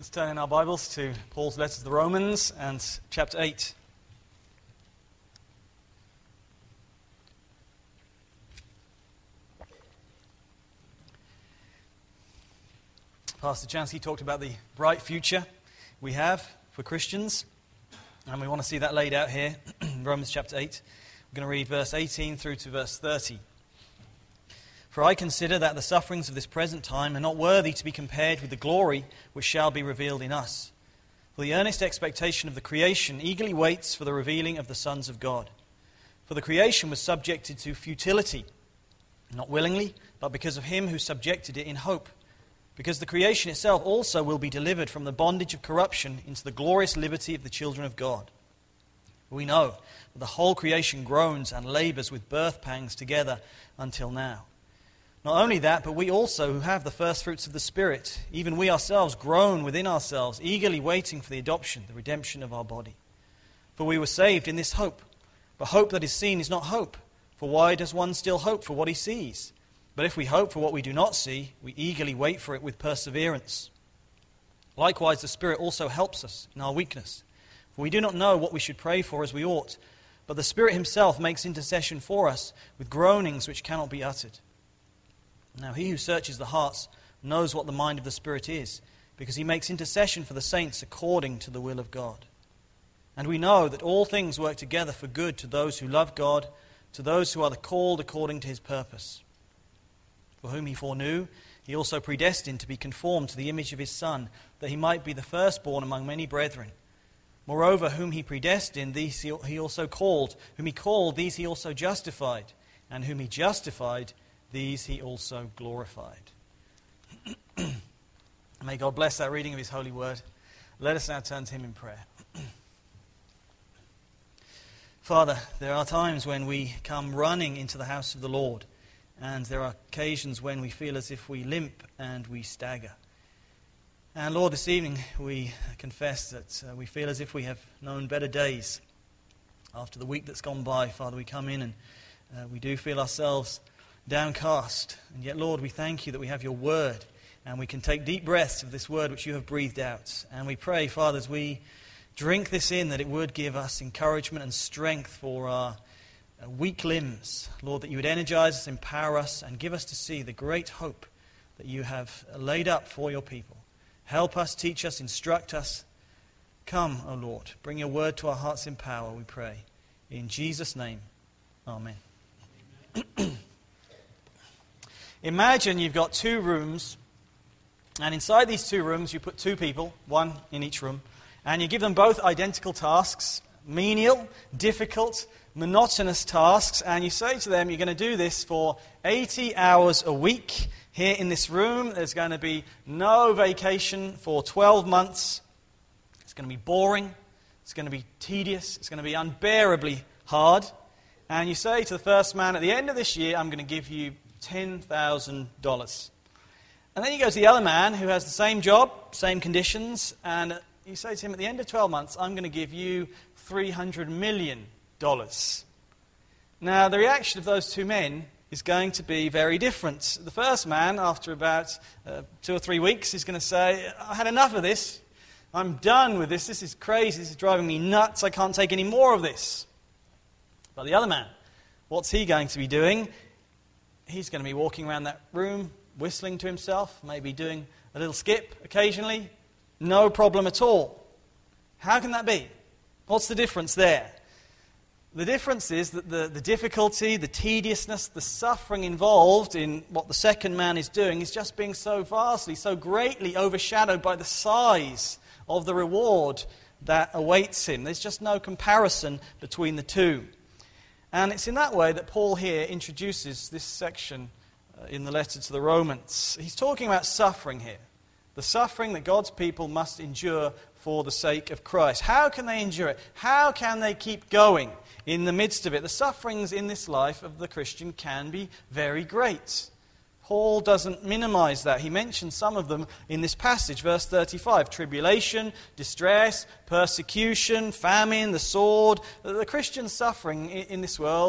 Let's turn in our Bibles to Paul's letter to the Romans and chapter 8. Pastor Chansky talked about the bright future we have for Christians, and we want to see that laid out here in Romans chapter 8. We're going to read verse 18 through to verse 30. For I consider that the sufferings of this present time are not worthy to be compared with the glory which shall be revealed in us. For the earnest expectation of the creation eagerly waits for the revealing of the sons of God. For the creation was subjected to futility, not willingly, but because of him who subjected it in hope. Because the creation itself also will be delivered from the bondage of corruption into the glorious liberty of the children of God. We know that the whole creation groans and labors with birth pangs together until now. Not only that, but we also who have the first fruits of the Spirit, even we ourselves groan within ourselves, eagerly waiting for the adoption, the redemption of our body. For we were saved in this hope. But hope that is seen is not hope. For why does one still hope for what he sees? But if we hope for what we do not see, we eagerly wait for it with perseverance. Likewise, the Spirit also helps us in our weakness. For we do not know what we should pray for as we ought, but the Spirit himself makes intercession for us with groanings which cannot be uttered. Now he who searches the hearts knows what the mind of the Spirit is, because he makes intercession for the saints according to the will of God. And we know that all things work together for good to those who love God, to those who are called according to his purpose. For whom he foreknew, he also predestined to be conformed to the image of his Son, that he might be the firstborn among many brethren. Moreover, whom he predestined, these he also called. Whom he called, these he also justified. And whom he justified, these he also glorified. May God bless that reading of his holy word. Let us now turn to him in prayer. Father, there are times when we come running into the house of the Lord, and there are occasions when we feel as if we limp and we stagger. And Lord, this evening we confess that we feel as if we have known better days. After the week that's gone by, Father, we come in and we do feel ourselves downcast. And yet, Lord, we thank you that we have your word, and we can take deep breaths of this word which you have breathed out. And we pray, Father, as we drink this in, that it would give us encouragement and strength for our weak limbs. Lord, that you would energize us, empower us, and give us to see the great hope that you have laid up for your people. Help us, teach us, instruct us. Come, O Lord, bring your word to our hearts in power, we pray. In Jesus' name, amen. Imagine you've got two rooms, and inside these two rooms you put two people, one in each room, and you give them both identical tasks, menial, difficult, monotonous tasks, and you say to them, you're going to do this for 80 hours a week here in this room. There's going to be no vacation for 12 months. It's going to be boring. It's going to be tedious. It's going to be unbearably hard. And you say to the first man, at the end of this year, I'm going to give you $10,000. And then you go to the other man who has the same job, same conditions, and you say to him, at the end of 12 months, I'm going to give you $300 million. Now, the reaction of those two men is going to be very different. The first man, after about 2 or 3 weeks, is going to say, I had enough of this. I'm done with this. This is crazy. This is driving me nuts. I can't take any more of this. But the other man, what's he going to be doing? He's going to be walking around that room, whistling to himself, maybe doing a little skip occasionally. No problem at all. How can that be? What's the difference there? The difference is that the difficulty, the tediousness, the suffering involved in what the second man is doing is just being so vastly, so greatly overshadowed by the size of the reward that awaits him. There's just no comparison between the two. And it's in that way that Paul here introduces this section in the letter to the Romans. He's talking about suffering here. The suffering that God's people must endure for the sake of Christ. How can they endure it? How can they keep going in the midst of it? The sufferings in this life of the Christian can be very great. Paul doesn't minimize that. He mentions some of them in this passage, verse 35. Tribulation, distress, persecution, famine, the sword. The Christian suffering in this world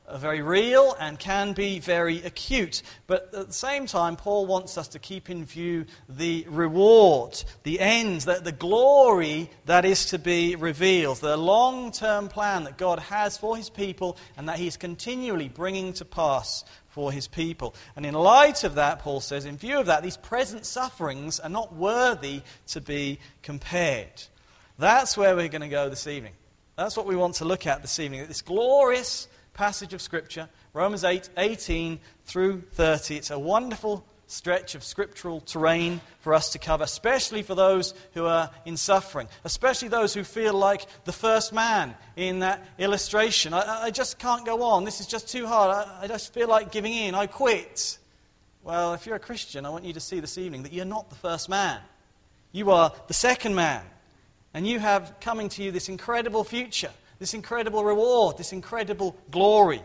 very real and can be very acute. But at the same time, Paul wants us to keep in view the reward, the end, the glory that is to be revealed, the long-term plan that God has for his people and that he's continually bringing to pass for his people. And in light of that, Paul says, in view of that, these present sufferings are not worthy to be compared. That's where we're going to go this evening. That's what we want to look at this evening. This glorious passage of Scripture, Romans 8:18 through 30. It's a wonderful stretch of scriptural terrain for us to cover, especially for those who are in suffering, especially those who feel like the first man in that illustration. I just can't go on. This is just too hard. I just feel like giving in. I quit. Well, if you're a Christian, I want you to see this evening that you're not the first man. You are the second man. And you have coming to you this incredible future, this incredible reward, this incredible glory.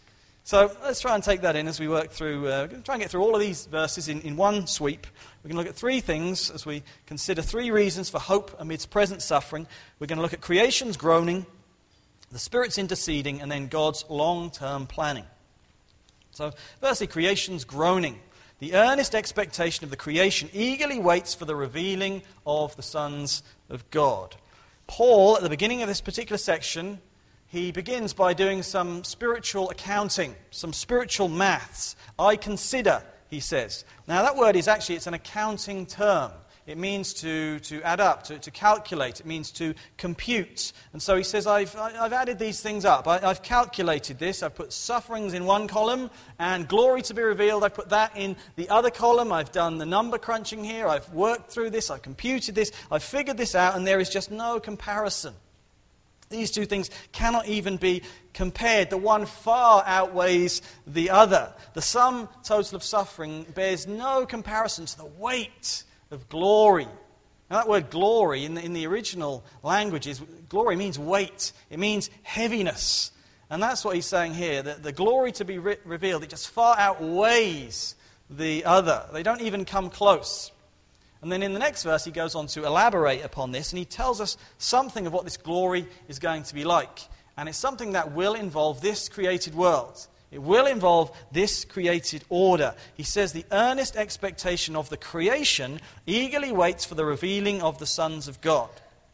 So let's try and take that in as we work through, try and get through all of these verses in one sweep. We're going to look at three things as we consider three reasons for hope amidst present suffering. We're going to look at creation's groaning, the Spirit's interceding, and then God's long-term planning. So firstly, creation's groaning. The earnest expectation of the creation eagerly waits for the revealing of the sons of God. Paul, at the beginning of this particular section, he begins by doing some spiritual accounting, some spiritual maths. I consider, he says. Now that word is actually, it's an accounting term. It means to add up, to calculate. It means to compute. And so he says, I've added these things up. I've calculated this. I've put sufferings in one column and glory to be revealed. I've put that in the other column. I've done the number crunching here. I've worked through this. I've computed this. I've figured this out, and there is just no comparison. These two things cannot even be compared. The one far outweighs the other. The sum total of suffering bears no comparison to the weight of glory. Now that word glory in the original languages, glory means weight. It means heaviness. And that's what he's saying here, that the glory to be revealed, it just far outweighs the other. They don't even come close. And then in the next verse, he goes on to elaborate upon this, and he tells us something of what this glory is going to be like. And it's something that will involve this created world. It will involve this created order. He says the earnest expectation of the creation eagerly waits for the revealing of the sons of God.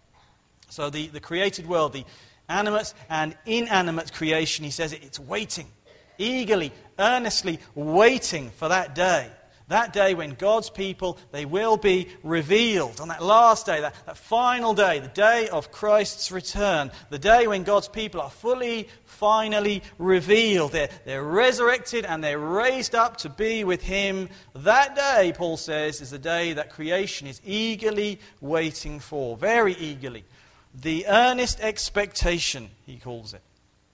So the created world, the animate and inanimate creation, he says it's waiting, eagerly, earnestly waiting for that day. That day when God's people, they will be revealed. On that last day, that final day, the day of Christ's return. The day when God's people are fully, finally revealed. They're resurrected and they're raised up to be with Him. That day, Paul says, is the day that creation is eagerly waiting for. Very eagerly. The earnest expectation, he calls it.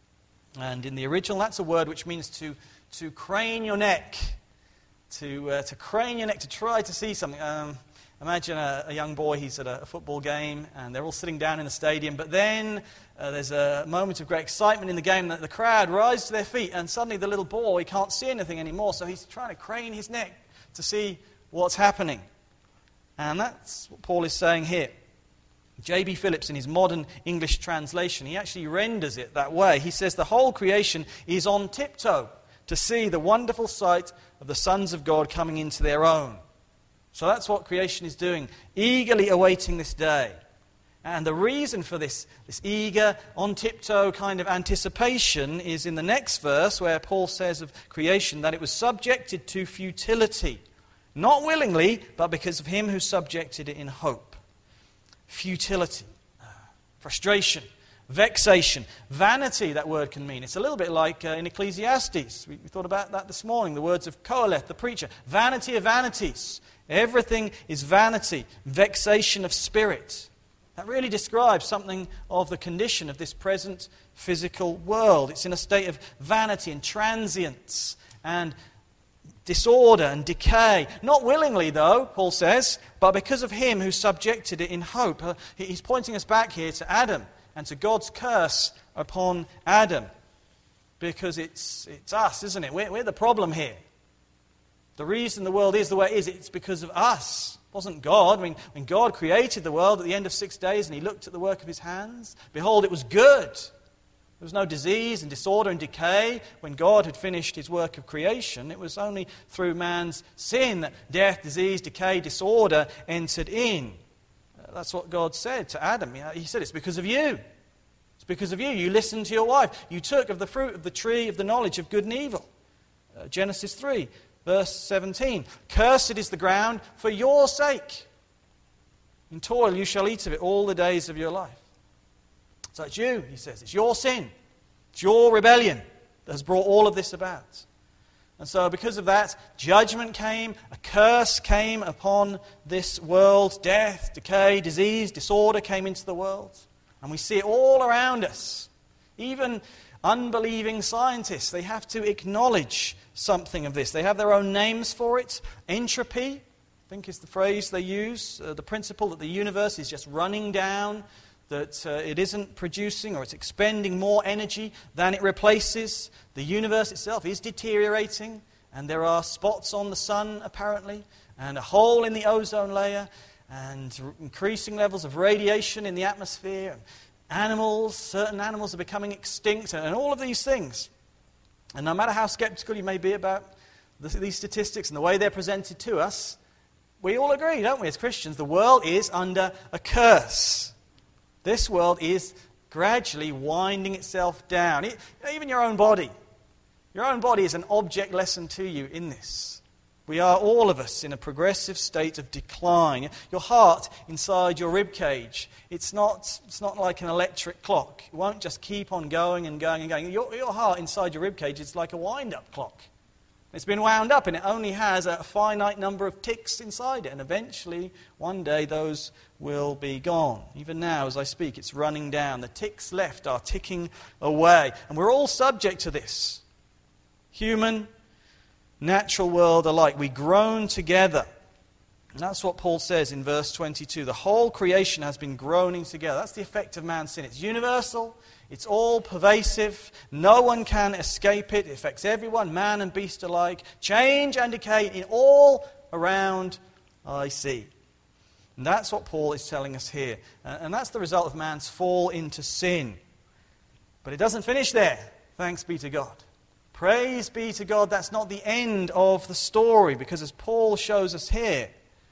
And in the original, that's a word which means to crane your neck. To crane your neck, to try to see something. Imagine a young boy, he's at a football game, and they're all sitting down in the stadium, but then there's a moment of great excitement in the game that the crowd rise to their feet, and suddenly the little boy can't see anything anymore, so he's trying to crane his neck to see what's happening. And that's what Paul is saying here. J.B. Phillips, in his modern English translation, he actually renders it that way. He says the whole creation is on tiptoe to see the wonderful sight of the sons of God coming into their own. So that's what creation is doing, eagerly awaiting this day. And the reason for this eager, on tiptoe kind of anticipation is in the next verse where Paul says of creation that it was subjected to futility. Not willingly, but because of Him who subjected it in hope. Futility, frustration, vexation, vanity, that word can mean. It's a little bit like in Ecclesiastes. We thought about that this morning, the words of Qoheleth, the preacher. Vanity of vanities. Everything is vanity, vexation of spirit. That really describes something of the condition of this present physical world. It's in a state of vanity and transience and disorder and decay. Not willingly, though, Paul says, but because of Him who subjected it in hope. He's pointing us back here to Adam and to God's curse upon Adam. Because it's us, isn't it? We're the problem here. The reason the world is the way it is, it's because of us. It wasn't God. When God created the world at the end of 6 days and He looked at the work of His hands, behold, it was good. It There was no disease and disorder and decay when God had finished his work of creation. It was only through man's sin that death, disease, decay, disorder entered in. That's what God said to Adam. He said, it's because of you. It's because of you. You listened to your wife. You took of the fruit of the tree of the knowledge of good and evil. Genesis 3, verse 17. Cursed is the ground for your sake. In toil you shall eat of it all the days of your life. So it's you, he says. It's your sin. It's your rebellion that has brought all of this about. And so because of that, judgment came, a curse came upon this world. Death, decay, disease, disorder came into the world. And we see it all around us. Even unbelieving scientists, they have to acknowledge something of this. They have their own names for it. Entropy, I think is the phrase they use. The principle that the universe is just running down, that it isn't producing or it's expending more energy than it replaces. The universe itself is deteriorating, and there are spots on the sun, apparently, and a hole in the ozone layer, and increasing levels of radiation in the atmosphere. Animals, certain animals are becoming extinct, and all of these things. And no matter how skeptical you may be about these statistics and the way they're presented to us, we all agree, don't we, as Christians, the world is under a curse. This world is gradually winding itself down. Even your own body. Your own body is an object lesson to you in this. We are, all of us, in a progressive state of decline. Your heart inside your rib cage, it's not like an electric clock. It won't just keep on going and going and going. Your heart inside your rib cage is like a wind-up clock. It's been wound up, and it only has a finite number of ticks inside it. And eventually, one day, those will be gone. Even now, as I speak, it's running down. The ticks left are ticking away. And we're all subject to this. Human, natural world alike. We groan together. And that's what Paul says in verse 22. The whole creation has been groaning together. That's the effect of man's sin. It's universal. It's all pervasive. No one can escape it. It affects everyone, man and beast alike. Change and decay in all around I see. And that's what Paul is telling us here. And that's the result of man's fall into sin. But it doesn't finish there. Thanks be to God. Praise be to God. That's not the end of the story. Because as Paul shows us here,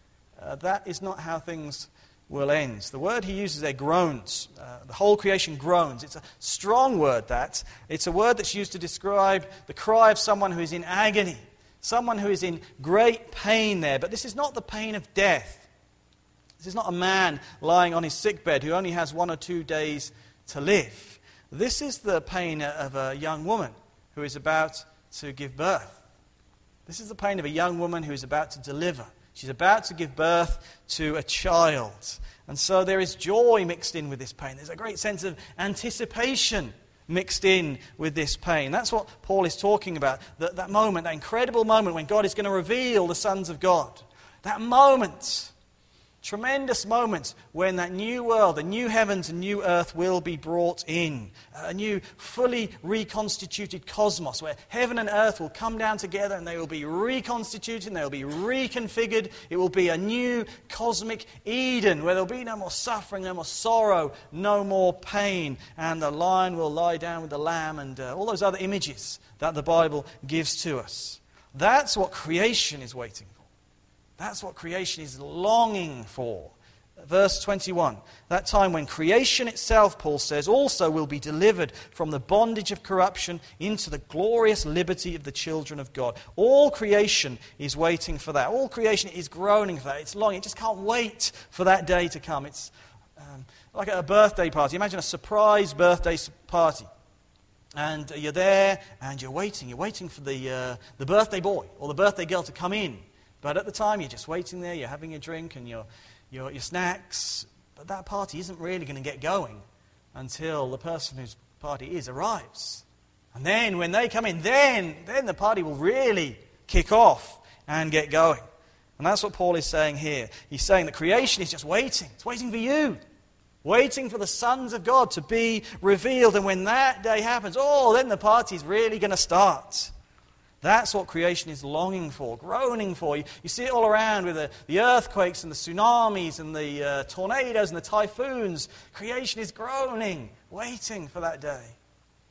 that is not how things will end. The word he uses there, groans. The whole creation groans. It's a strong word, that. It's a word that's used to describe the cry of someone who is in agony. Someone who is in great pain there. But this is not the pain of death. This is not a man lying on his sickbed who only has 1 or 2 days to live. This is the pain of a young woman who is about to give birth. This is the pain of a young woman who is about to deliver. She's about to give birth to a child. And so there is joy mixed in with this pain. There's a great sense of anticipation mixed in with this pain. That's what Paul is talking about. That moment, that incredible moment when God is going to reveal the sons of God. That moment, tremendous moment when that new world, the new heavens and new earth will be brought in. A new, fully reconstituted cosmos where heaven and earth will come down together and they will be reconstituted and they will be reconfigured. It will be a new cosmic Eden where there will be no more suffering, no more sorrow, no more pain. And the lion will lie down with the lamb and all those other images that the Bible gives to us. That's what creation is waiting for. That's what creation is longing for. Verse 21, that time when creation itself, Paul says, also will be delivered from the bondage of corruption into the glorious liberty of the children of God. All creation is waiting for that. All creation is groaning for that. It's longing. It just can't wait for that day to come. It's like a birthday party. Imagine a surprise birthday party. And you're there and you're waiting. You're waiting for the birthday boy or the birthday girl to come in. But at the time, you're just waiting there, you're having your drink and your snacks. But that party isn't really going to get going until the person whose party is arrives. And then when they come in, then the party will really kick off and get going. And that's what Paul is saying here. He's saying that creation is just waiting. It's waiting for you. Waiting for the sons of God to be revealed. And when that day happens, then the party's really going to start. That's what creation is longing for, groaning for. You see it all around with the earthquakes and the tsunamis and the tornadoes and the typhoons. Creation is groaning, waiting for that day.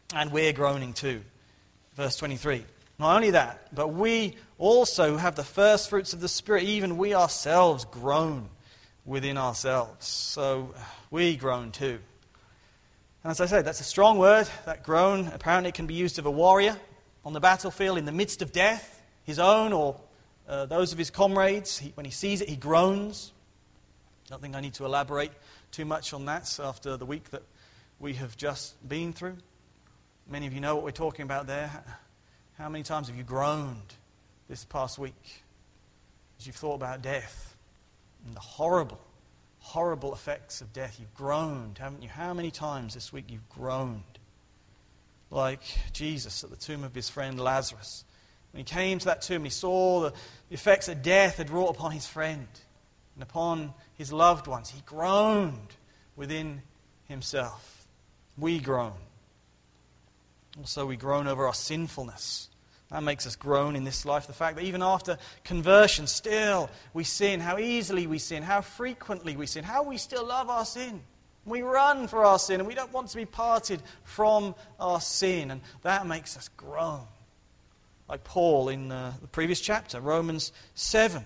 And we're groaning too. Verse 23. Not only that, but we also have the first fruits of the Spirit, even we ourselves groan within ourselves. So we groan too. And as I said, that's a strong word, that groan. Apparently it can be used of a warrior on the battlefield in the midst of death, his own or those of his comrades. When he sees it, he groans. I don't think I need to elaborate too much on that after the week that we have just been through. Many of you know what we're talking about there. How many times have you groaned this past week as you've thought about death and the horrible, horrible effects of death? You've groaned, haven't you? How many times this week you've groaned? Like Jesus at the tomb of his friend Lazarus. When he came to that tomb, he saw the effects that death had wrought upon his friend and upon his loved ones. He groaned within himself. We groan. Also, we groan over our sinfulness. That makes us groan in this life. The fact that even after conversion, still we sin, how easily we sin, how frequently we sin, how we still love our sin. We run for our sin and we don't want to be parted from our sin. And that makes us groan. Like Paul in the previous chapter, Romans 7.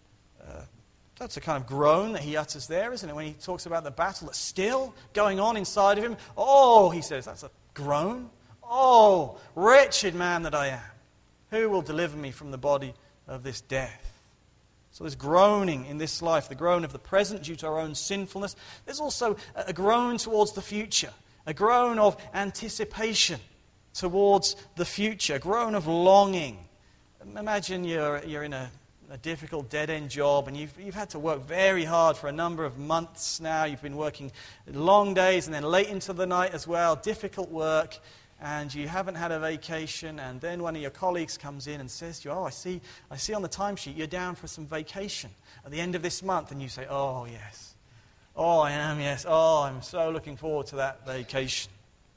That's a kind of groan that he utters there, isn't it? When he talks about the battle that's still going on inside of him. Oh, he says, that's a groan. Oh, wretched man that I am. Who will deliver me from the body of this death? So there's groaning in this life, the groan of the present due to our own sinfulness. There's also a groan towards the future, a groan of anticipation towards the future, a groan of longing. Imagine you're in a difficult dead-end job and you've had to work very hard for a number of months now. You've been working long days and then late into the night as well, difficult work. And you haven't had a vacation, and then one of your colleagues comes in and says to you, I see on the timesheet you're down for some vacation at the end of this month. And you say, oh, yes. Oh, I am, yes. Oh, I'm so looking forward to that vacation.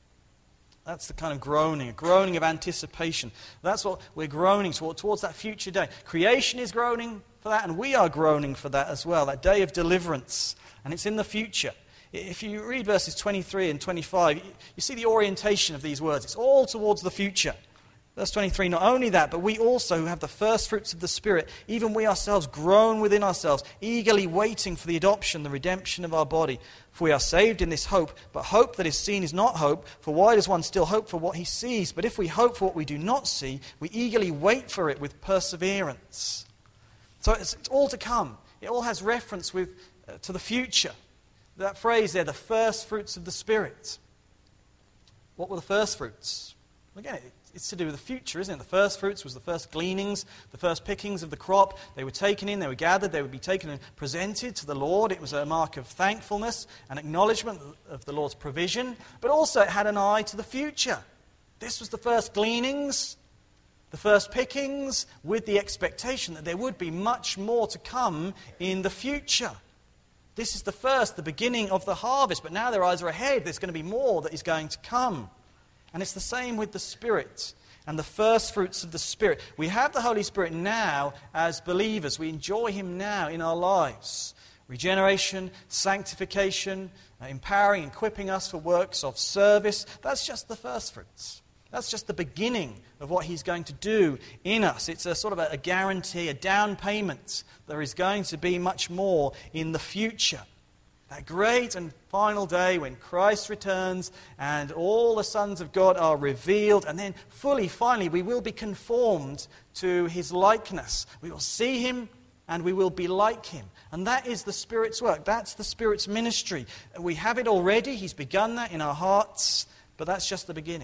That's the kind of groaning, a groaning of anticipation. That's what we're groaning towards that future day. Creation is groaning for that, and we are groaning for that as well, that day of deliverance. And it's in the future. If you read verses 23 and 25, you see the orientation of these words. It's all towards the future. Verse 23, not only that, but we also who have the first fruits of the Spirit, even we ourselves groan within ourselves, eagerly waiting for the adoption, the redemption of our body. For we are saved in this hope, but hope that is seen is not hope. For why does one still hope for what he sees? But if we hope for what we do not see, we eagerly wait for it with perseverance. So it's all to come. It all has reference to the future. That phrase there, the first fruits of the Spirit. What were the first fruits? Again, it's to do with the future, isn't it? The first fruits was the first gleanings, the first pickings of the crop. They were taken in, they were gathered, they would be taken and presented to the Lord. It was a mark of thankfulness and acknowledgement of the Lord's provision. But also it had an eye to the future. This was the first gleanings, the first pickings, with the expectation that there would be much more to come in the future. This is the beginning of the harvest, but now their eyes are ahead. There's going to be more that is going to come. And it's the same with the Spirit and the first fruits of the Spirit. We have the Holy Spirit now as believers. We enjoy Him now in our lives. Regeneration, sanctification, empowering, equipping us for works of service. That's just the first fruits. That's just the beginning of what He's going to do in us. It's a sort of a guarantee, a down payment. There is going to be much more in the future. That great and final day when Christ returns and all the sons of God are revealed, and then finally, we will be conformed to His likeness. We will see Him and we will be like Him. And that is the Spirit's work. That's the Spirit's ministry. We have it already. He's begun that in our hearts, but that's just the beginning.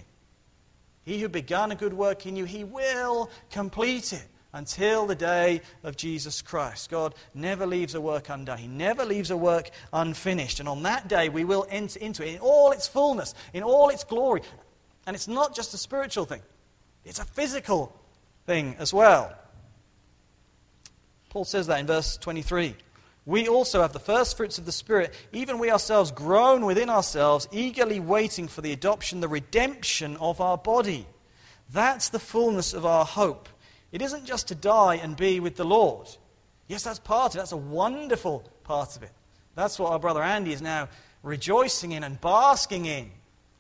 He who begun a good work in you, He will complete it until the day of Jesus Christ. God never leaves a work undone. He never leaves a work unfinished. And on that day, we will enter into it in all its fullness, in all its glory. And it's not just a spiritual thing. It's a physical thing as well. Paul says that in verse 23. We also have the first fruits of the Spirit, even we ourselves groan within ourselves, eagerly waiting for the adoption, the redemption of our body. That's the fullness of our hope. It isn't just to die and be with the Lord. Yes, that's part of it. That's a wonderful part of it. That's what our brother Andy is now rejoicing in and basking in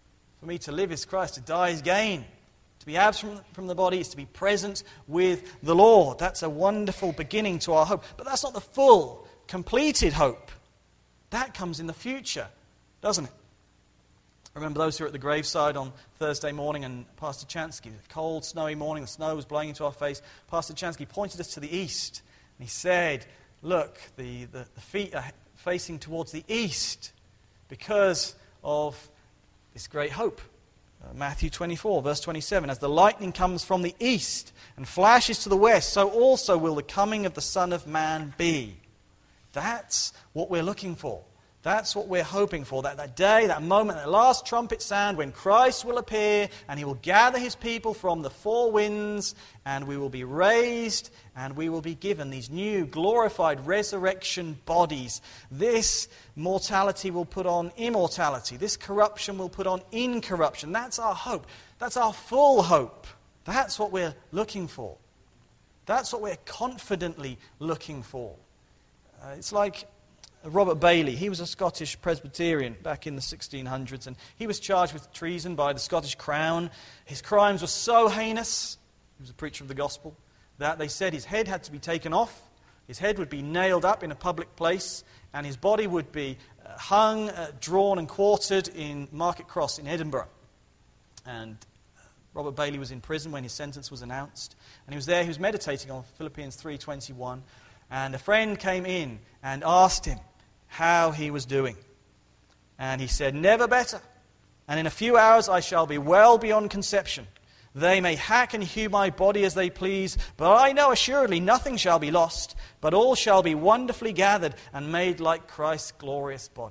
For me to live is Christ, to die is gain. To be absent from the body is to be present with the Lord. That's a wonderful beginning to our hope. But that's not the full, completed hope. That comes in the future, doesn't it? I remember those who were at the graveside on Thursday morning, and Pastor Chansky, a cold, snowy morning, the snow was blowing into our face. Pastor Chansky pointed us to the east, and he said, look, the feet are facing towards the east because of this great hope. Matthew 24, verse 27, as the lightning comes from the east and flashes to the west, so also will the coming of the Son of Man be. That's what we're looking for. That's what we're hoping for, that day, that moment, that last trumpet sound when Christ will appear and he will gather his people from the four winds, and we will be raised and we will be given these new glorified resurrection bodies. This mortality will put on immortality. This corruption will put on incorruption. That's our hope. That's our full hope. That's what we're looking for. That's what we're confidently looking for. It's like Robert Bailey. He was a Scottish Presbyterian back in the 1600s, and he was charged with treason by the Scottish Crown. His crimes were so heinous, he was a preacher of the gospel, that they said his head had to be taken off, his head would be nailed up in a public place, and his body would be hung, drawn and quartered in Market Cross in Edinburgh. And Robert Bailey was in prison when his sentence was announced, and he was there, he was meditating on Philippians 3:21, and a friend came in and asked him how he was doing. And he said, never better. And in a few hours I shall be well beyond conception. They may hack and hew my body as they please, but I know assuredly nothing shall be lost, but all shall be wonderfully gathered and made like Christ's glorious body.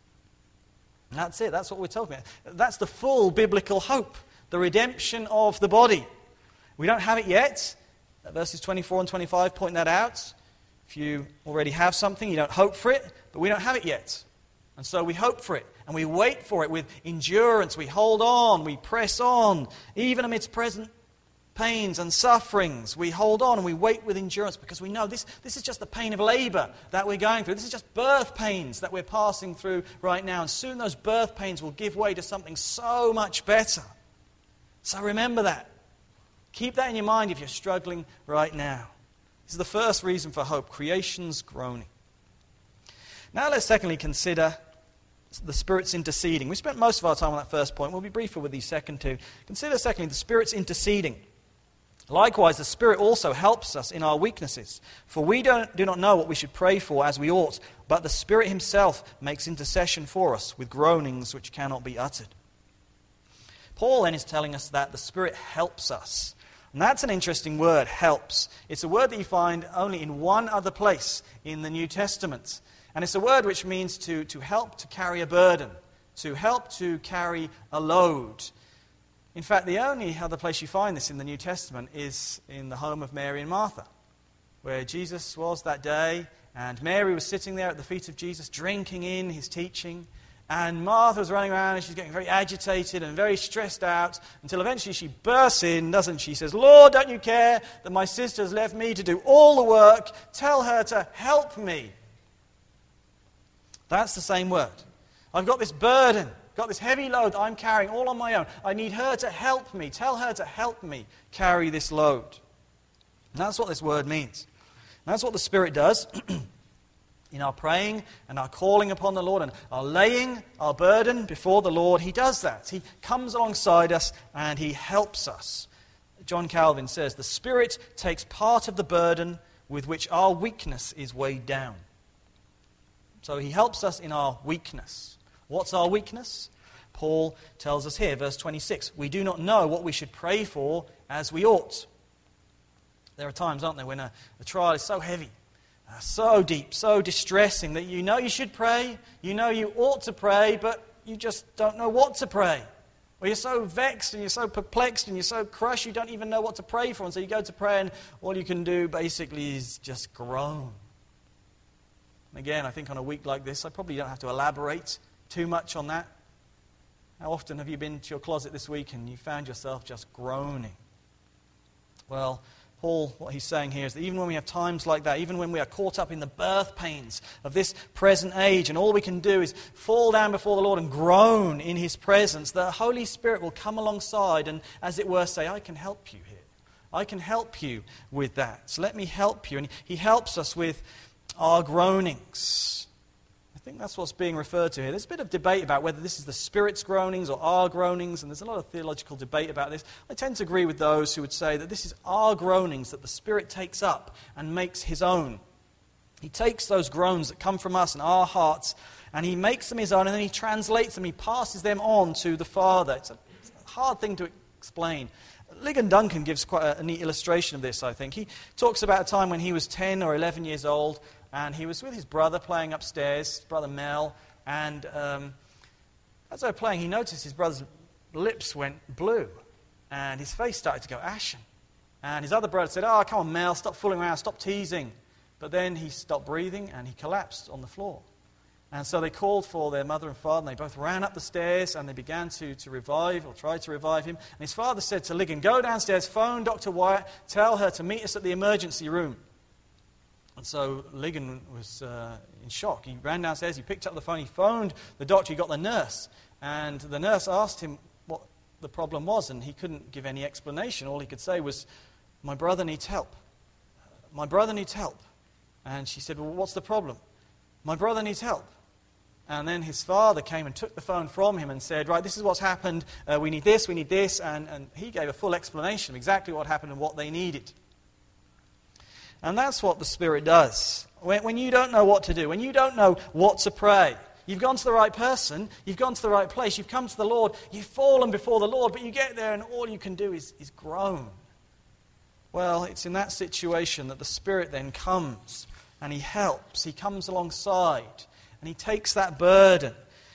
And that's it. That's what we're talking about. That's the full biblical hope, the redemption of the body. We don't have it yet. Verses 24 and 25 point that out. If you already have something, you don't hope for it, but we don't have it yet. And so we hope for it, and we wait for it with endurance. We hold on, we press on, even amidst present pains and sufferings. We hold on and we wait with endurance because we know this is just the pain of labor that we're going through. This is just birth pains that we're passing through right now, and soon those birth pains will give way to something so much better. So remember that. Keep that in your mind if you're struggling right now. This is the first reason for hope, creation's groaning. Now let's secondly consider the Spirit's interceding. We spent most of our time on that first point. We'll be briefer with these second two. Consider secondly the Spirit's interceding. Likewise, the Spirit also helps us in our weaknesses. For we do not know what we should pray for as we ought, but the Spirit himself makes intercession for us with groanings which cannot be uttered. Paul then is telling us that the Spirit helps us. And that's an interesting word, helps. It's a word that you find only in one other place in the New Testament. And it's a word which means to help to carry a burden, to help to carry a load. In fact, the only other place you find this in the New Testament is in the home of Mary and Martha, where Jesus was that day, and Mary was sitting there at the feet of Jesus, drinking in his teaching. And Martha was running around and she's getting very agitated and very stressed out until eventually she bursts in, doesn't she? She says, Lord, don't you care that my sister has left me to do all the work? Tell her to help me. That's the same word. I've got this burden, got this heavy load I'm carrying all on my own. I need her to help me. Tell her to help me carry this load. And that's what this word means. And that's what the Spirit does. In our praying and our calling upon the Lord and our laying our burden before the Lord, he does that. He comes alongside us and he helps us. John Calvin says, the Spirit takes part of the burden with which our weakness is weighed down. So he helps us in our weakness. What's our weakness? Paul tells us here, verse 26, we do not know what we should pray for as we ought. There are times, aren't there, when a trial is so heavy, so deep, so distressing that you know you should pray, you know you ought to pray, but you just don't know what to pray. Or you're so vexed and you're so perplexed and you're so crushed you don't even know what to pray for. And so you go to pray and all you can do basically is just groan. And again, I think on a week like this, I probably don't have to elaborate too much on that. How often have you been to your closet this week and you found yourself just groaning? Well, Paul, what he's saying here is that even when we have times like that, even when we are caught up in the birth pains of this present age, and all we can do is fall down before the Lord and groan in his presence, the Holy Spirit will come alongside and, as it were, say, I can help you here. I can help you with that. So let me help you. And he helps us with our groanings. I think that's what's being referred to here. There's a bit of debate about whether this is the Spirit's groanings or our groanings, and there's a lot of theological debate about this. I tend to agree with those who would say that this is our groanings that the Spirit takes up and makes his own. He takes those groans that come from us and our hearts, and he makes them his own, and then he translates them, he passes them on to the Father. It's a hard thing to explain. Ligon Duncan gives quite a neat illustration of this, I think. He talks about a time when he was 10 or 11 years old, and he was with his brother playing upstairs, his brother Mel, and as they were playing, he noticed his brother's lips went blue, and his face started to go ashen. And his other brother said, "Oh, come on, Mel, stop fooling around, stop teasing." But then he stopped breathing, and he collapsed on the floor. And so they called for their mother and father, and they both ran up the stairs, and they began to revive, or try to revive him. And his father said to Ligon, "Go downstairs, phone Dr. Wyatt, tell her to meet us at the emergency room." And so Ligon was in shock. He ran downstairs, he picked up the phone, he phoned the doctor, he got the nurse. And the nurse asked him what the problem was, and he couldn't give any explanation. All he could say was, "My brother needs help. My brother needs help." And she said, "Well, what's the problem?" "My brother needs help." And then his father came and took the phone from him and said, "Right, this is what's happened. We need this, we need this." And he gave a full explanation of exactly what happened and what they needed. And that's what the Spirit does. When you don't know what to do, when you don't know what to pray, you've gone to the right person, you've gone to the right place, you've come to the Lord, you've fallen before the Lord, but you get there and all you can do is groan. Well, it's in that situation that the Spirit then comes and he helps. He comes alongside and he takes that burden,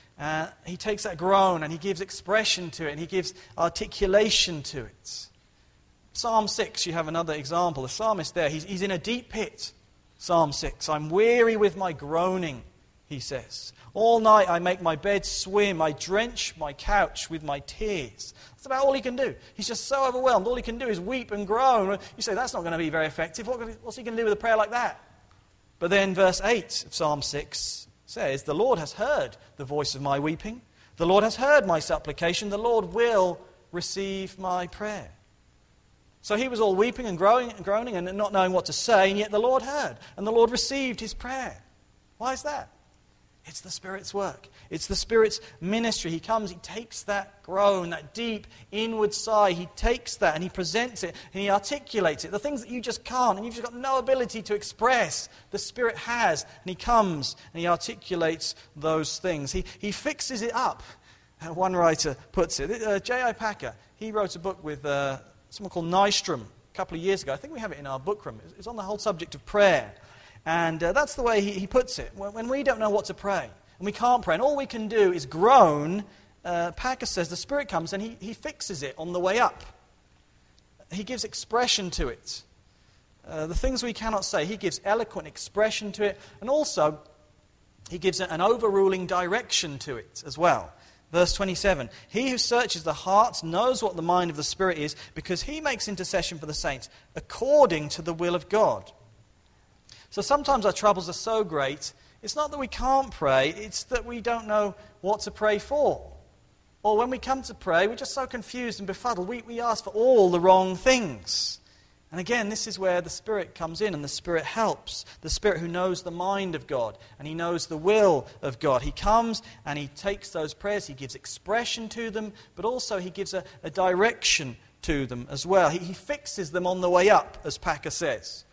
he takes that groan and he gives expression to it and he gives articulation to it. Psalm 6, you have another example. The psalmist there, he's in a deep pit. Psalm 6, "I'm weary with my groaning," he says. "All night I make my bed swim. I drench my couch with my tears." That's about all he can do. He's just so overwhelmed. All he can do is weep and groan. You say, that's not going to be very effective. What's he going to do with a prayer like that? But then verse 8 of Psalm 6 says, "The Lord has heard the voice of my weeping. The Lord has heard my supplication. The Lord will receive my prayer." So he was all weeping and groaning and not knowing what to say, and yet the Lord heard, and the Lord received his prayer. Why is that? It's the Spirit's work. It's the Spirit's ministry. He comes, he takes that groan, that deep inward sigh, he takes that and he presents it and he articulates it. The things that you just can't and you've just got no ability to express, the Spirit has, and he comes and he articulates those things. He fixes it up. One writer puts it. J.I. Packer, he wrote a book with someone called Nystrom a couple of years ago. I think we have it in our book room. It's on the whole subject of prayer. And that's the way he puts it. When we don't know what to pray, and we can't pray, and all we can do is groan, Packer says the Spirit comes and he fixes it on the way up. He gives expression to it. The things we cannot say, he gives eloquent expression to it, and also he gives an overruling direction to it as well. Verse 27, "He who searches the hearts knows what the mind of the Spirit is, because he makes intercession for the saints according to the will of God." So sometimes our troubles are so great, it's not that we can't pray, it's that we don't know what to pray for. Or when we come to pray, we're just so confused and befuddled, we ask for all the wrong things. And again, this is where the Spirit comes in and the Spirit helps. The Spirit who knows the mind of God and he knows the will of God. He comes and he takes those prayers, he gives expression to them, but also he gives a direction to them as well. He fixes them on the way up, as Packer says.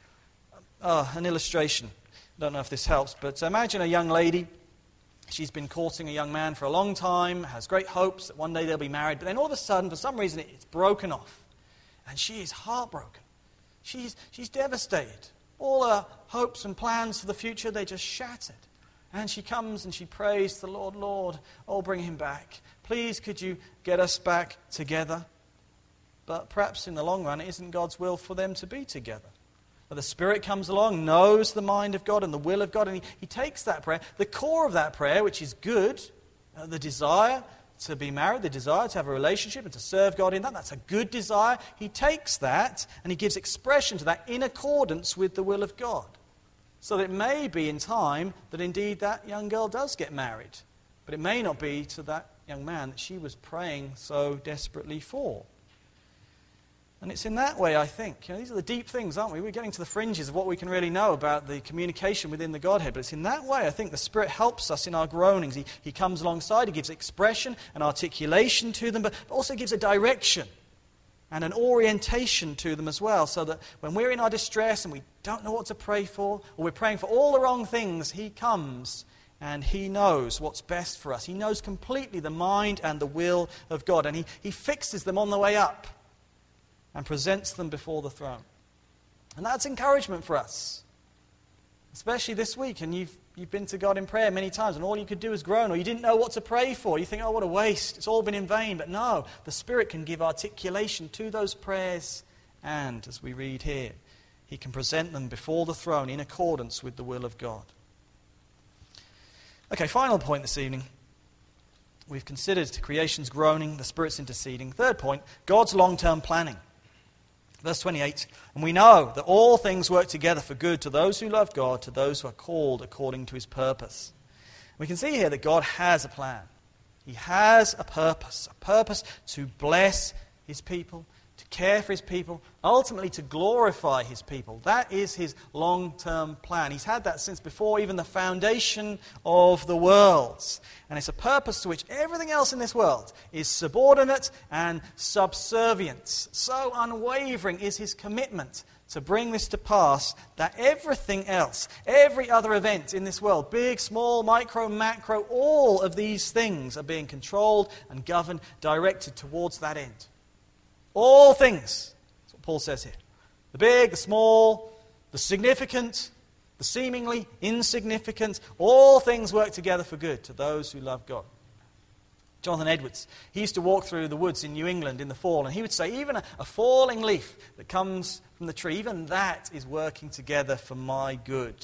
An illustration. I don't know if this helps, but imagine a young lady. She's been courting a young man for a long time, has great hopes that one day they'll be married, but then all of a sudden, for some reason, it's broken off. And she is heartbroken. She's devastated. All her hopes and plans for the future, they're just shattered. And she comes and she prays to the Lord, "Lord, oh, bring him back. Please, could you get us back together?" But perhaps in the long run, it isn't God's will for them to be together. But the Spirit comes along, knows the mind of God and the will of God, and he takes that prayer, the core of that prayer, which is good, the desire to be married, the desire to have a relationship and to serve God in that. That's a good desire. He takes that and he gives expression to that in accordance with the will of God. So that it may be in time that indeed that young girl does get married. But it may not be to that young man that she was praying so desperately for. And it's in that way, I think. These are the deep things, aren't we? We're getting to the fringes of what we can really know about the communication within the Godhead. But it's in that way, I think, the Spirit helps us in our groanings. He comes alongside, he gives expression and articulation to them, but also gives a direction and an orientation to them as well, so that when we're in our distress and we don't know what to pray for, or we're praying for all the wrong things, he comes and he knows what's best for us. He knows completely the mind and the will of God, and he fixes them on the way up and presents them before the throne. And that's encouragement for us, especially this week. And you've been to God in prayer many times, and all you could do is groan, or you didn't know what to pray for. You think, oh, what a waste. It's all been in vain. But no, the Spirit can give articulation to those prayers, and, as we read here, he can present them before the throne in accordance with the will of God. Okay, final point this evening. We've considered creation's groaning, the Spirit's interceding. Third point, God's long-term planning. Verse 28, and we know that all things work together for good to those who love God, to those who are called according to his purpose. We can see here that God has a plan. He has a purpose to bless his people, to care for his people, ultimately to glorify his people. That is his long-term plan. He's had that since before even the foundation of the worlds. And it's a purpose to which everything else in this world is subordinate and subservient. So unwavering is his commitment to bring this to pass that everything else, every other event in this world, big, small, micro, macro, all of these things are being controlled and governed, directed towards that end. All things, that's what Paul says here. The big, the small, the significant, the seemingly insignificant, all things work together for good to those who love God. Jonathan Edwards, he used to walk through the woods in New England in the fall, and he would say, even a falling leaf that comes from the tree, even that is working together for my good.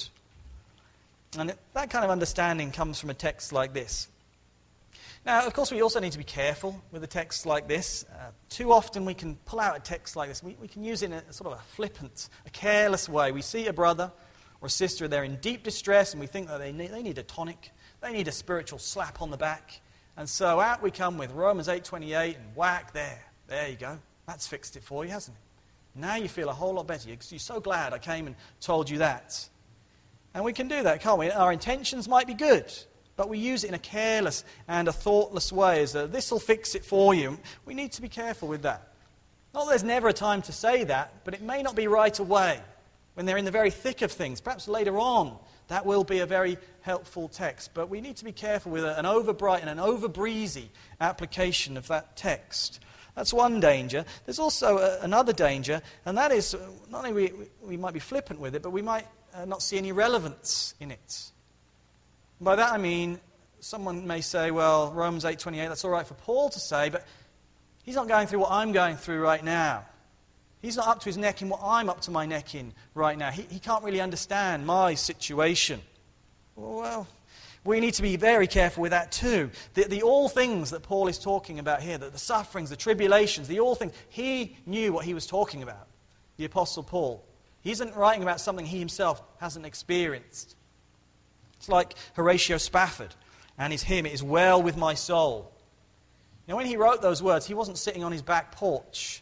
And that kind of understanding comes from a text like this. Now, of course, we also need to be careful with a text like this. Too often we can pull out a text like this. We can use it in a sort of a flippant, a careless way. We see a brother or a sister, they're in deep distress, and we think that they need a tonic. They need a spiritual slap on the back. And so out we come with Romans 8:28 and whack, there you go. That's fixed it for you, hasn't it? Now you feel a whole lot better. You're so glad I came and told you that. And we can do that, can't we? Our intentions might be good, but we use it in a careless and a thoughtless way as this will fix it for you. We need to be careful with that. Not that there's never a time to say that, but it may not be right away when they're in the very thick of things. Perhaps later on, that will be a very helpful text. But we need to be careful with an overbright and an over-breezy application of that text. That's one danger. There's also another danger, and that is not only we might be flippant with it, but we might not see any relevance in it. By that I mean, someone may say, well, Romans 8:28, that's all right for Paul to say, but he's not going through what I'm going through right now. He's not up to his neck in what I'm up to my neck in right now. He can't really understand my situation. Well, we need to be very careful with that too. The all things that Paul is talking about here, the sufferings, the tribulations, the all things, he knew what he was talking about, the Apostle Paul. He isn't writing about something he himself hasn't experienced. It's like Horatio Spafford and his hymn, "It is well with my soul." Now, when he wrote those words, he wasn't sitting on his back porch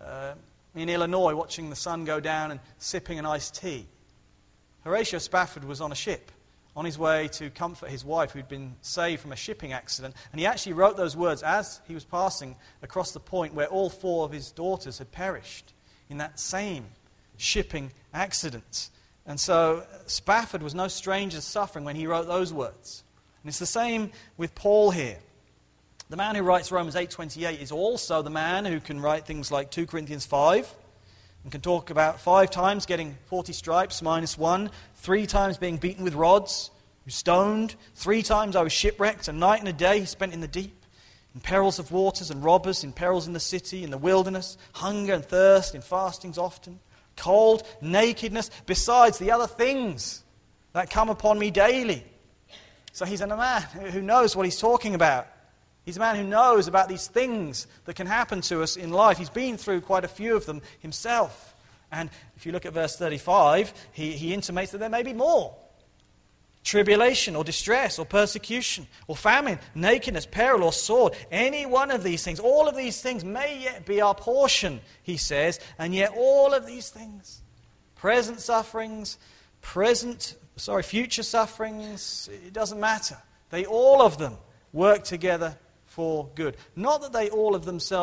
in Illinois watching the sun go down and sipping an iced tea. Horatio Spafford was on a ship on his way to comfort his wife who'd been saved from a shipping accident, and he actually wrote those words as he was passing across the point where all 4 of his daughters had perished in that same shipping accident. And so Spafford was no stranger to suffering when he wrote those words. And it's the same with Paul here. The man who writes Romans 8:28 is also the man who can write things like 2 Corinthians 5 and can talk about 5 times getting 40 stripes minus 1, 3 times being beaten with rods, stoned, 3 times I was shipwrecked, a night and a day he spent in the deep, in perils of waters and robbers, in perils in the city, in the wilderness, hunger and thirst, in fastings often, cold, nakedness, besides the other things that come upon me daily. So he's a man who knows what he's talking about. He's a man who knows about these things that can happen to us in life. He's been through quite a few of them himself. And if you look at verse 35, he intimates that there may be more. Tribulation or distress or persecution or famine, nakedness, peril or sword. Any one of these things, all of these things may yet be our portion, he says. And yet all of these things, present sufferings, future sufferings, it doesn't matter. All of them work together for good. Not that they all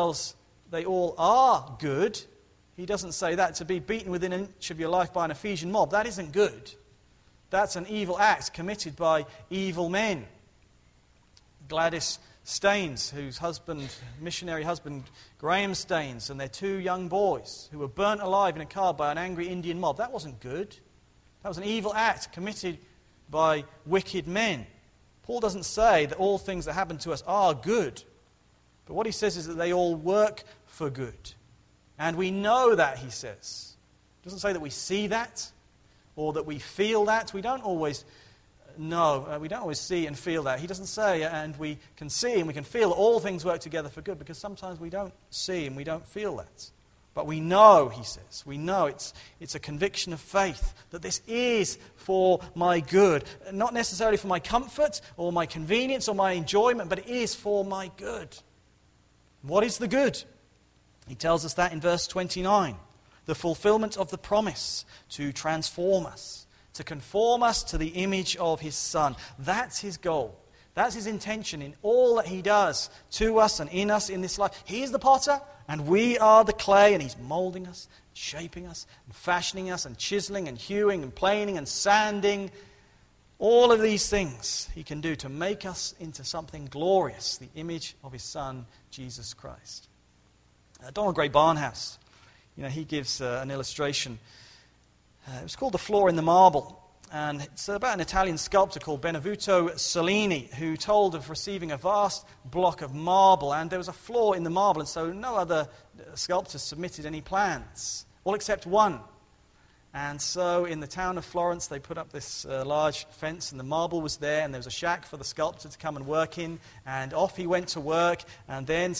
are good. He doesn't say that. To be beaten within an inch of your life by an Ephesian mob, that isn't good. That's an evil act committed by evil men. Gladys Staines, whose missionary husband, Graham Staines, and their 2 young boys who were burnt alive in a car by an angry Indian mob, that wasn't good. That was an evil act committed by wicked men. Paul doesn't say that all things that happen to us are good. But what he says is that they all work for good. And we know that, he says. He doesn't say that we see that or that we feel that. We don't always know. We don't always see and feel that. He doesn't say, and we can see and we can feel that all things work together for good, because sometimes we don't see and we don't feel that. But we know, he says, we know it's a conviction of faith that this is for my good. Not necessarily for my comfort or my convenience or my enjoyment, but it is for my good. What is the good? He tells us that in verse 29. The fulfillment of the promise to transform us, to conform us to the image of his Son. That's his goal. That's his intention in all that he does to us and in us in this life. He's the potter and we are the clay, and he's molding us, shaping us, and fashioning us, and chiseling and hewing and planing and sanding. All of these things he can do to make us into something glorious, the image of his Son, Jesus Christ. Donald Gray Barnhouse, he gives an illustration. It was called The Flaw in the Marble. And it's about an Italian sculptor called Benvenuto Cellini, who told of receiving a vast block of marble, and there was a flaw in the marble, and so no other sculptors submitted any plans, all except one. And so in the town of Florence, they put up this large fence, and the marble was there, and there was a shack for the sculptor to come and work in, and off he went to work. And then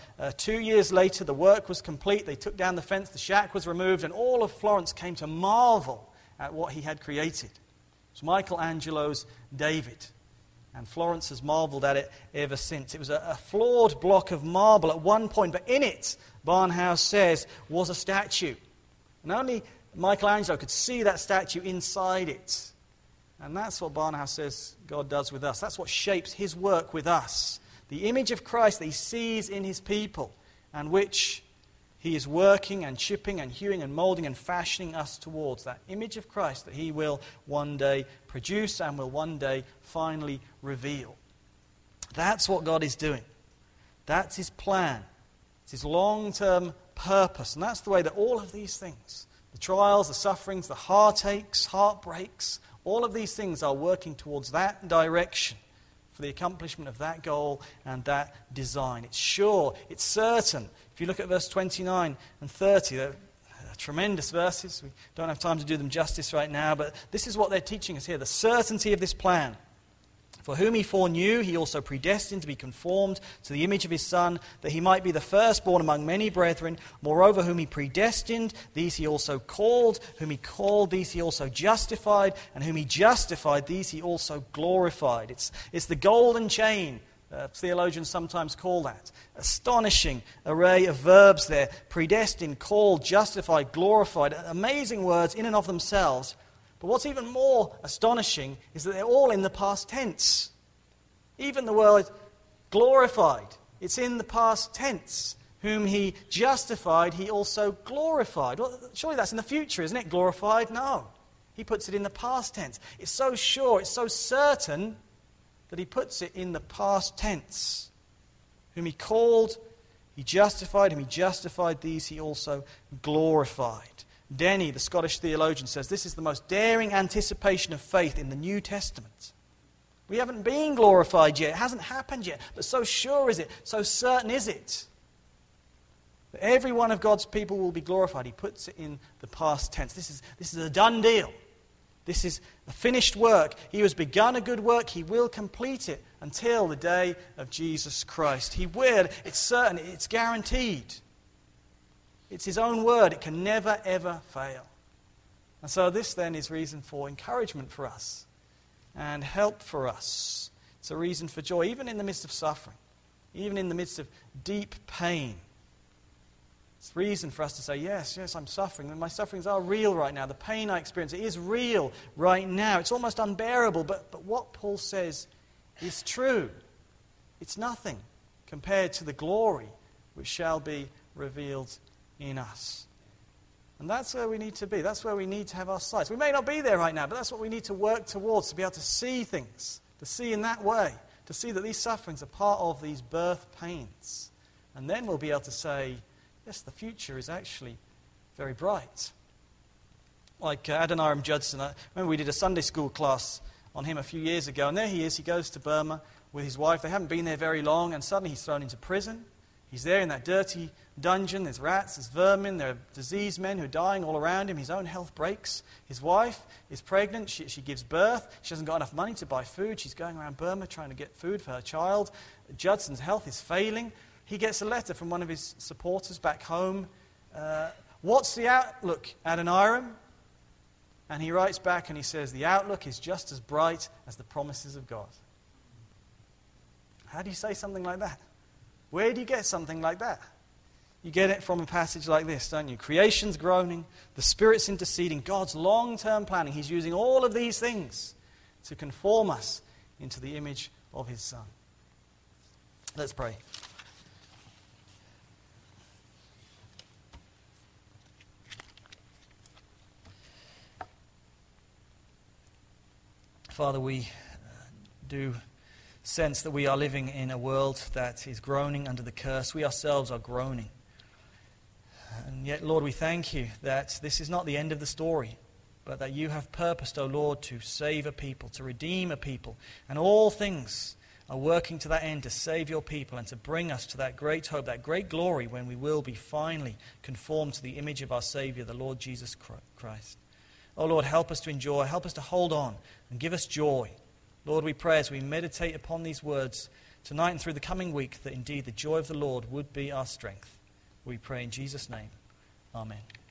2 years later, the work was complete. They took down the fence, the shack was removed, and all of Florence came to marvel at what he had created. It was Michelangelo's David, and Florence has marveled at it ever since. It was a flawed block of marble at one point, but in it, Barnhouse says, was a statue. And only Michelangelo could see that statue inside it. And that's what Barnhouse says God does with us. That's what shapes his work with us. The image of Christ that he sees in his people, and which he is working and chipping and hewing and molding and fashioning us towards. That image of Christ that he will one day produce and will one day finally reveal. That's what God is doing. That's his plan. It's his long-term purpose. And that's the way that all of these things, the trials, the sufferings, the heartaches, heartbreaks, all of these things are working towards that direction for the accomplishment of that goal and that design. It's sure, it's certain. If you look at verse 29 and 30, they're tremendous verses. We don't have time to do them justice right now, but this is what they're teaching us here, the certainty of this plan. For whom he foreknew, he also predestined to be conformed to the image of his Son, that he might be the firstborn among many brethren. Moreover, whom he predestined, these he also called. Whom he called, these he also justified. And whom he justified, these he also glorified. It's the golden chain, theologians sometimes call that. Astonishing array of verbs there. Predestined, called, justified, glorified. Amazing words in and of themselves. But what's even more astonishing is that they're all in the past tense. Even the word glorified, it's in the past tense. Whom he justified, he also glorified. Well, surely that's in the future, isn't it? Glorified? No. He puts it in the past tense. It's so sure, it's so certain that he puts it in the past tense. Whom he called, he justified. Whom he justified, these he also glorified. Denny, the Scottish theologian, says this is the most daring anticipation of faith in the New Testament. We haven't been glorified yet. It hasn't happened yet. But so sure is it, so certain is it, that every one of God's people will be glorified. He puts it in the past tense. This is a done deal. This is a finished work. He who has begun a good work, he will complete it until the day of Jesus Christ. He will. It's certain. It's guaranteed. It's his own word. It can never, ever fail. And so this then is reason for encouragement for us and help for us. It's a reason for joy, even in the midst of suffering, even in the midst of deep pain. It's reason for us to say, yes, I'm suffering. And my sufferings are real right now. The pain I experience, it is real right now. It's almost unbearable. But what Paul says is true. It's nothing compared to the glory which shall be revealed in us. And that's where we need to be. That's where we need to have our sights. We may not be there right now, but that's what we need to work towards, to be able to see things, to see in that way, to see that these sufferings are part of these birth pains. And then we'll be able to say, yes, the future is actually very bright. Like Adoniram Judson, I remember we did a Sunday school class on him a few years ago, and there he is. He goes to Burma with his wife. They haven't been there very long, and suddenly he's thrown into prison. He's there in that dirty dungeon. There's rats, there's vermin, there are diseased men who are dying all around him. His own health breaks. His wife is pregnant. She gives birth. She hasn't got enough money to buy food. She's going around Burma trying to get food for her child. Judson's health is failing. He gets a letter from one of his supporters back home. What's the outlook, Adoniram? And he writes back and he says, the outlook is just as bright as the promises of God. How do you say something like that? Where do you get something like that? You get it from a passage like this, don't you? Creation's groaning, the Spirit's interceding, God's long-term planning. He's using all of these things to conform us into the image of his Son. Let's pray. Father, we do sense that we are living in a world that is groaning under the curse. We ourselves are groaning. And yet, Lord, we thank you that this is not the end of the story, but that you have purposed, O Lord, to save a people, to redeem a people. And all things are working to that end to save your people and to bring us to that great hope, that great glory when we will be finally conformed to the image of our Savior, the Lord Jesus Christ. Oh Lord, help us to enjoy, help us to hold on and give us joy. Lord, we pray as we meditate upon these words tonight and through the coming week that indeed the joy of the Lord would be our strength. We pray in Jesus' name. Amen.